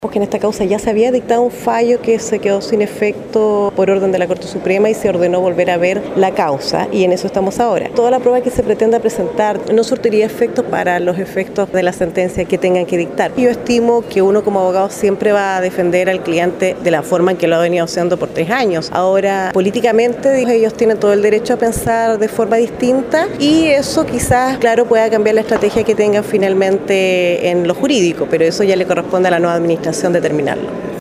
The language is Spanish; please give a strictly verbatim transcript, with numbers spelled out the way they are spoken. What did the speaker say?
Porque en esta causa ya se había dictado un fallo que se quedó sin efecto por orden de la Corte Suprema y se ordenó volver a ver la causa, y en eso estamos ahora. Toda la prueba que se pretenda presentar no surtiría efecto para los efectos de la sentencia que tengan que dictar. Yo estimo que uno como abogado siempre va a defender al cliente de la forma en que lo ha venido haciendo por tres años. Ahora, políticamente, ellos tienen todo el derecho a pensar de forma distinta y eso quizás, claro, pueda cambiar la estrategia que tengan finalmente en lo jurídico, pero eso ya le corresponde a la nueva administración determinarlo.